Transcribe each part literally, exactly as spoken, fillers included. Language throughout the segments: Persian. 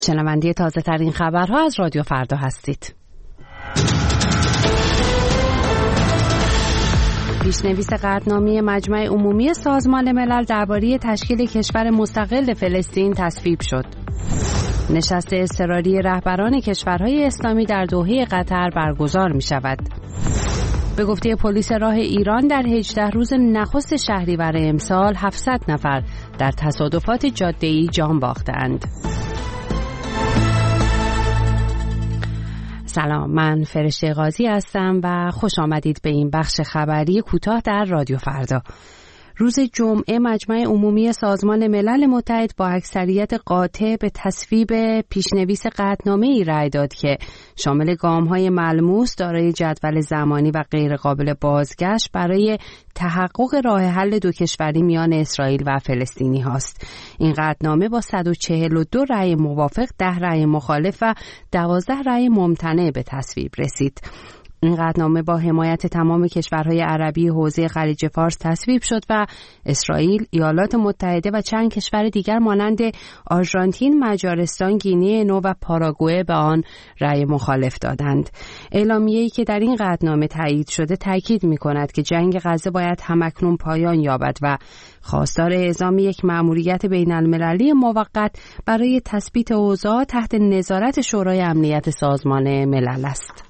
شنونده تازه ترین خبرها از رادیو فردا هستید. پیشنویس قطعنامه مجمع عمومی سازمان ملل درباره تشکیل کشور مستقل فلسطین تصویب شد. نشست اضطراری رهبران کشورهای اسلامی در دوحه قطر برگزار می شود. به گفته پلیس راه ایران در هجده روز نخست شهریور امسال هفتصد نفر در تصادفات جاده‌ای جان باختند. سلام، من فرشته قاضی هستم و خوش آمدید به این بخش خبری کوتاه در رادیو فردا. روز جمعه مجمع عمومی سازمان ملل متحد با اکثریت قاطع به تصویب پیشنویس قطعنامه‌ای رأی داد که شامل گام‌های ملموس دارای جدول زمانی و غیر قابل بازگشت برای تحقق راه حل دو کشوری میان اسرائیل و فلسطینی هاست. این قطعنامه با صد و چهل و دو رأی موافق، ده رأی مخالف و دوازده رأی ممتنع به تصویب رسید. این قطعنامه با حمایت تمام کشورهای عربی حوزه خلیج فارس تصویب شد و اسرائیل، ایالات متحده و چند کشور دیگر مانند آرژانتین، مجارستان، گینه نو و پاراگوئه به آن رأی مخالف دادند. اعلامیه‌ای که در این قطعنامه تایید شده تاکید می‌کند که جنگ غزه باید همکنون پایان یابد و خواستار اعزام یک مأموریت بین‌المللی موقت برای تثبیت اوضاع تحت نظارت شورای امنیت سازمان ملل است.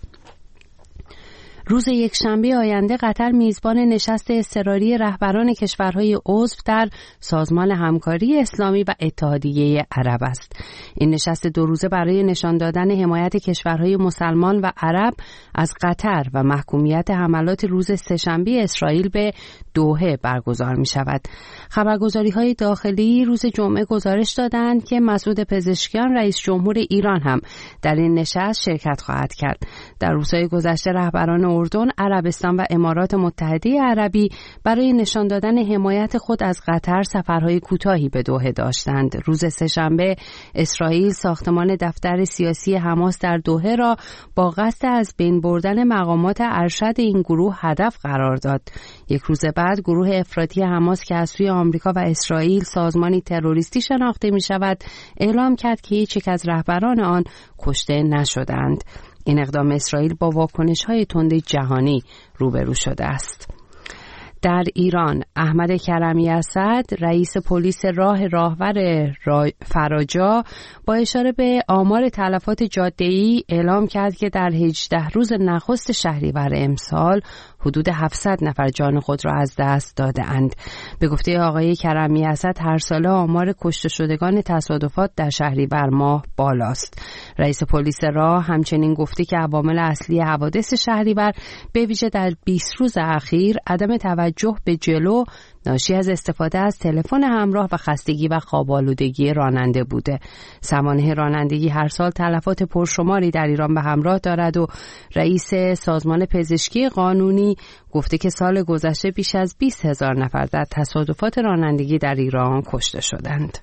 روز یکشنبه آینده قطر میزبان نشست اضطراری رهبران کشورهای عضو در سازمان همکاری اسلامی و اتحادیه عرب است. این نشست دو روزه برای نشان دادن حمایت کشورهای مسلمان و عرب از قطر و محکومیت حملات روز سه‌شنبه اسرائیل به دوحه برگزار می شود. خبرگزاری‌های داخلی روز جمعه گزارش دادند که مسعود پزشکیان رئیس جمهور ایران هم در این نشست شرکت خواهد کرد. در روزهای گذشته رهبران اردن، عربستان و امارات متحده عربی برای نشان دادن حمایت خود از قطر سفرهای کوتاهی به دوحه داشتند. روز سه‌شنبه اسرائیل ساختمان دفتر سیاسی حماس در دوحه را با قصد از بین بردن مقامات ارشد این گروه هدف قرار داد. یک روز بعد گروه افراطی حماس که از سوی آمریکا و اسرائیل سازمانی تروریستی شناخته می شود اعلام کرد که هیچ یک از رهبران آن کشته نشدند. این اقدام اسرائیل با واکنش‌های تند جهانی روبرو شده است. در ایران احمد کرمی اسد رئیس پلیس راه راهور فراجا با اشاره به آمار تلفات جاده‌ای اعلام کرد که در هجده روز نخست شهریور امسال حدود هفتصد نفر جان خود را از دست داده اند. به گفته آقای کرمی اسد هر ساله آمار کشته شدگان تصادفات در شهریور ماه بالاست. رئیس پلیس راه همچنین گفته که عوامل اصلی حوادث شهریور به ویژه در بیست روز اخیر عدم توجه به جلو ناشی از استفاده از تلفن همراه و خستگی و خواب‌آلودگی راننده بوده. سوانح رانندگی هر سال تلفات پرشماری در ایران به همراه دارد و رئیس سازمان پزشکی قانونی گفته که سال گذشته بیش از بیست هزار نفر در تصادفات رانندگی در ایران کشته شدند.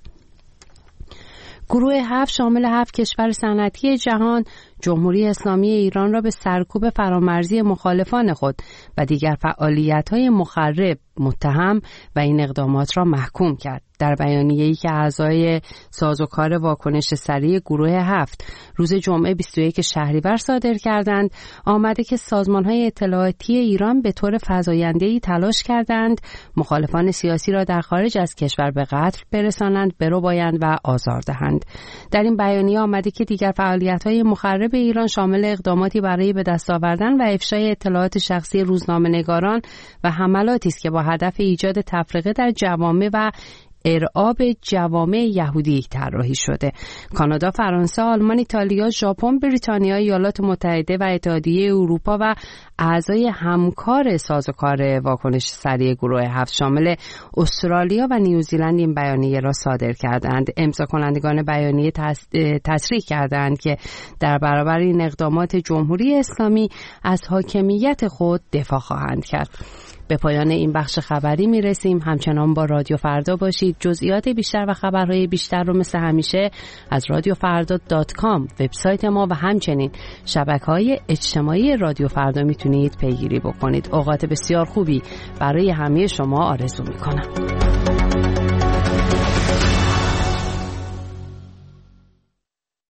گروه هفت شامل هفت کشور صنعتی جهان جمهوری اسلامی ایران را به سرکوب فرامرزی مخالفان خود و دیگر فعالیت‌های مخرب متهم و این اقدامات را محکوم کرد. در بیانیه‌ای که اعضای سازوکار واکنش سریع گروه هفت روز جمعه بیست و یک شهریور صادر کردند، آمده که سازمان‌های اطلاعاتی ایران به طور فزاینده‌ای تلاش کردند مخالفان سیاسی را در خارج از کشور به قتل برسانند، بربایند و آزار دهند. در این بیانیه آمده که دیگر فعالیت‌های مخرب ایران شامل اقداماتی برای به دست آوردن و افشای اطلاعات شخصی روزنامه‌نگاران و حملاتی است که با هدف ایجاد تفرقه در جوامع و ارعاب جوامع یهودی طراحی شده. کانادا، فرانسه، آلمان، ایتالیا، ژاپن، بریتانیا، ایالات متحده و اتحادیه اروپا و اعضای همکار سازوکار واکنش سریع گروه هفت شامل استرالیا و نیوزیلند این بیانیه را صادر کردند. امضا کنندگان بیانیه تصریح کردند که در برابر این اقدامات جمهوری اسلامی از حاکمیت خود دفاع خواهند کرد. به پایان این بخش خبری می رسیم. همچنان با رادیو فردا باشید. جزئیات بیشتر و خبرهای بیشتر رو مثل همیشه از رادیو فردا دات کام وبسایت ما و همچنین شبکه‌های اجتماعی رادیو فردا میتونید پیگیری بکنید. اوقات بسیار خوبی برای همه شما آرزو میکنم.